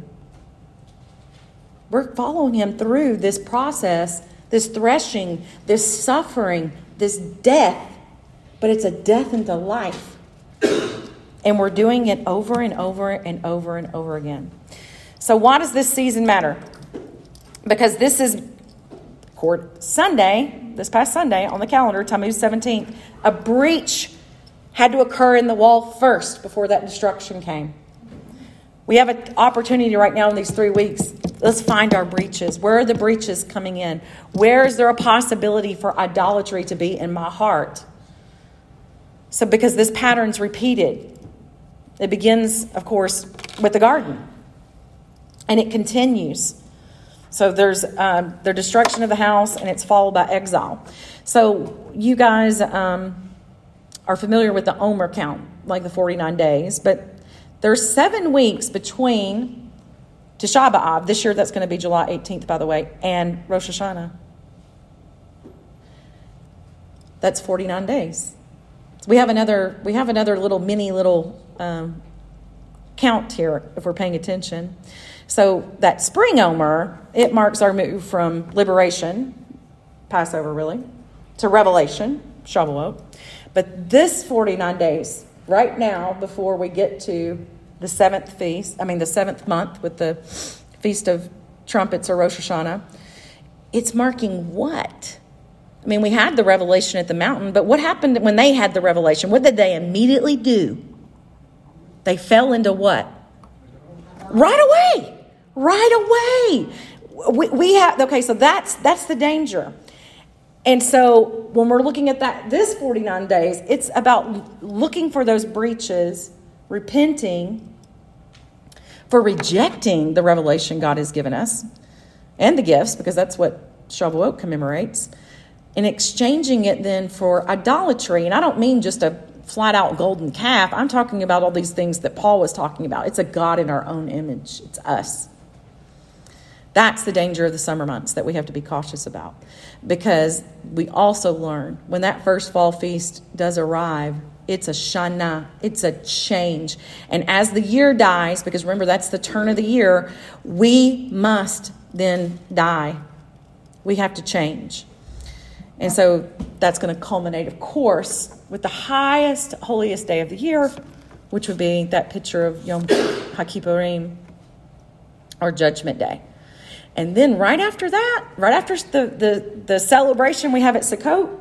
We're following him through this process, this threshing, this suffering, this death. But it's a death into life. And we're doing it over and over and over and over again. So why does this season matter? Because this is court Sunday, this past Sunday on the calendar, Tammuz seventeenth, a breach had to occur in the wall first before that destruction came. We have an opportunity right now in these three weeks. Let's find our breaches. Where are the breaches coming in? Where is there a possibility for idolatry to be in my heart? So because this pattern's repeated. It begins, of course, with the garden. And it continues. So there's um, the destruction of the house, and it's followed by exile. So you guys um, are familiar with the Omer count, like the forty-nine days. But there's seven weeks between Tisha B'Av, this year that's going to be July eighteenth, by the way, and Rosh Hashanah. That's forty-nine days. So we have another, we have another little mini little um, count here if we're paying attention. So that spring Omer, it marks our move from liberation, Passover really, to Revelation, Shavuot. But this forty-nine days, right now, before we get to the seventh feast, I mean the seventh month with the Feast of Trumpets or Rosh Hashanah, it's marking what? I mean, we had the revelation at the mountain, but what happened when they had the revelation? What did they immediately do? They fell into what? Right away. Right away. We, we have, okay, so that's that's the danger. And so when we're looking at that, this forty-nine days, it's about looking for those breaches, repenting for rejecting the revelation God has given us and the gifts, because that's what Shavuot commemorates, and exchanging it then for idolatry. And I don't mean just a flat out golden calf. I'm talking about all these things that Paul was talking about. It's a God in our own image. It's us. That's the danger of the summer months that we have to be cautious about, because we also learn when that first fall feast does arrive, it's a shana, it's a change. And as the year dies, because remember that's the turn of the year, we must then die. We have to change. And so that's going to culminate, of course, with the highest, holiest day of the year, which would be that picture of Yom HaKippurim, or Judgment Day. And then right after that, right after the, the, the celebration we have at Sukkot,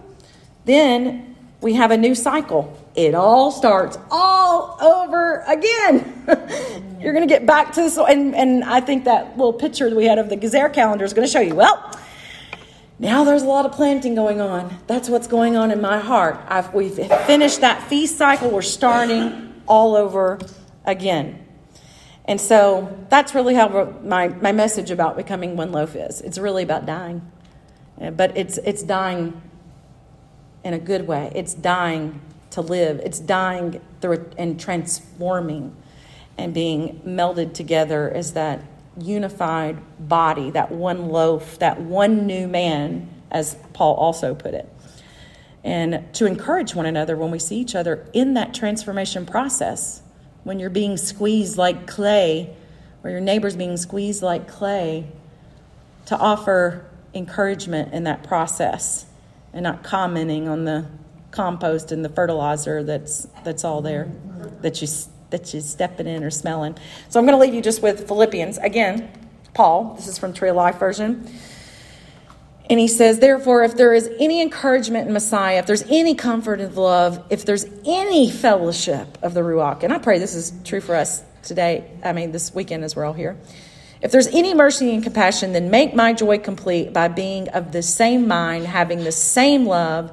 then we have a new cycle. It all starts all over again. You're going to get back to this. And, and I think that little picture that we had of the Gezer calendar is going to show you, well, now there's a lot of planting going on. That's what's going on in my heart. I've, we've finished that feast cycle. We're starting all over again. And so that's really how my, my message about becoming one loaf is. It's really about dying. But it's it's dying in a good way. It's dying to live. It's dying through and transforming and being melded together as that unified body, that one loaf, that one new man, as Paul also put it. And to encourage one another when we see each other in that transformation process. When you're being squeezed like clay, or your neighbor's being squeezed like clay, to offer encouragement in that process and not commenting on the compost and the fertilizer that's that's all there that you that you're stepping in or smelling. So I'm going to leave you just with Philippians. Again, Paul, this is from Tree of Life version. And he says, therefore, if there is any encouragement in Messiah, if there's any comfort in love, if there's any fellowship of the Ruach, and I pray this is true for us today, I mean, this weekend as we're all here. If there's any mercy and compassion, then make my joy complete by being of the same mind, having the same love,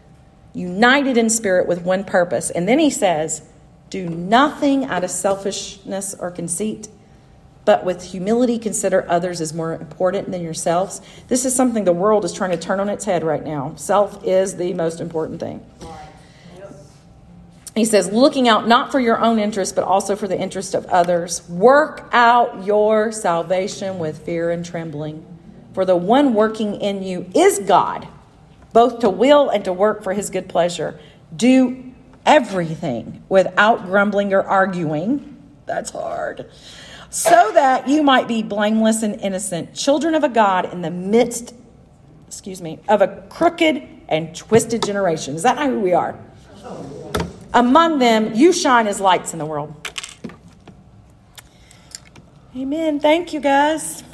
united in spirit with one purpose. And then he says, do nothing out of selfishness or conceit, but with humility consider others as more important than yourselves. This is something the world is trying to turn on its head right now. Self is the most important thing. He says, looking out not for your own interest, but also for the interest of others. Work out your salvation with fear and trembling. For the one working in you is God, both to will and to work for his good pleasure. Do everything without grumbling or arguing. That's hard. So that you might be blameless and innocent, children of a God in the midst, excuse me, of a crooked and twisted generation. Is that not who we are? Among them, you shine as lights in the world. Amen. Thank you, guys.